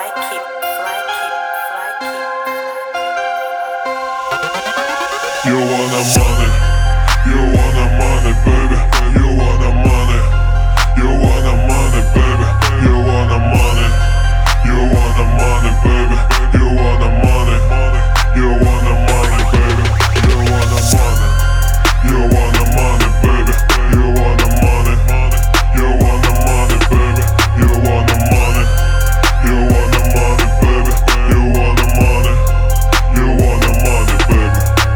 You wanna money, you wanna money, baby. You wanna money, you wanna money, baby. You wanna money, you wanna money, baby. You wanna money, you wanna money, baby. You wanna money, you wanna money, baby. You wanna money, you wanna money, baby. You wanna money, you wanna money, baby. You wanna money, you wanna money, baby.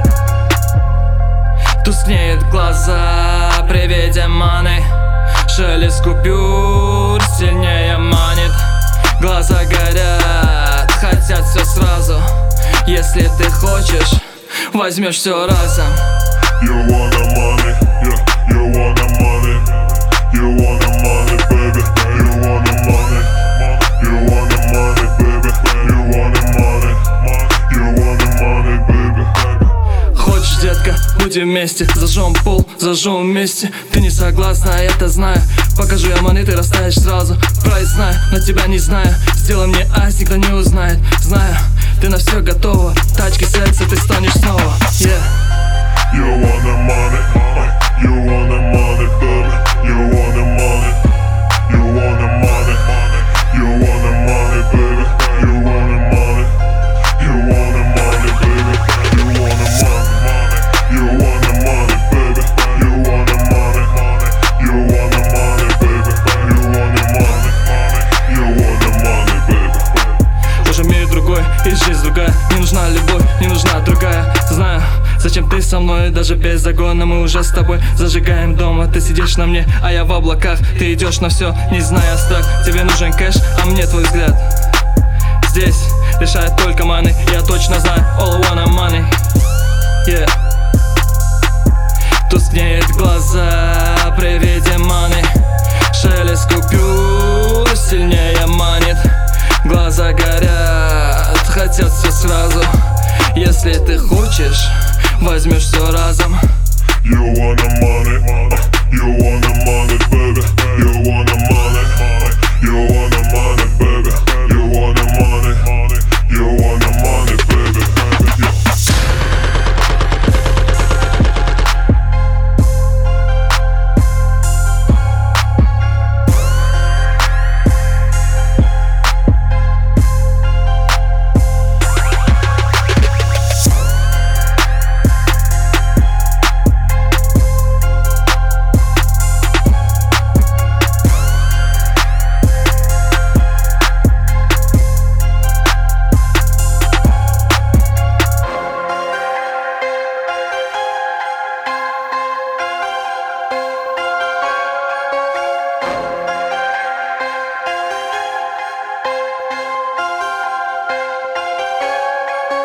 Тускнеют глаза при виде маны. Шелест купюр сильнее манит. Глаза горят, хотят все сразу. Если ты хочешь, возьмешь все разом. You wanna money, yeah, you wanna money. You wanna money, baby. You wanna money, you wanna money, baby. You wanna money, you wanna money, baby. Хочешь, детка, будем вместе. Зажжем пол, зажжем вместе. Ты не согласна, я это знаю. Покажу я маны, ты растаешь сразу. Прайс знаю, но тебя не знаю. Сделай мне айс, никто не узнает. Знаю, ты на все готова. Тачки, секс, и ты станешь снова. Yeah. You wanna money, you wanna money, baby. You wanna money, you wanna money, you wanna money, baby. You wanna money, you wanna money, baby. You wanna money, you wanna money, baby. You wanna money, you wanna money, baby. You wanna money, you wanna money, baby. Уже мир другой, и жизнь другая. Не нужна любовь, не нужна другая. Знаю, зачем ты со мной, даже без загона. Мы уже с тобой зажигаем дома. Ты сидишь на мне, а я в облаках. Ты идешь на все, не зная страх. Тебе нужен кэш, а мне твой взгляд. Здесь решает только маны. Я точно знаю, all I wanna money. Yeah. Тускнеют глаза при виде маны. Шелест купюр сильнее манит. Глаза горят, хотят все сразу. Если ты хочешь, возьмешь все разом. You wanna money, you wanna money, baby.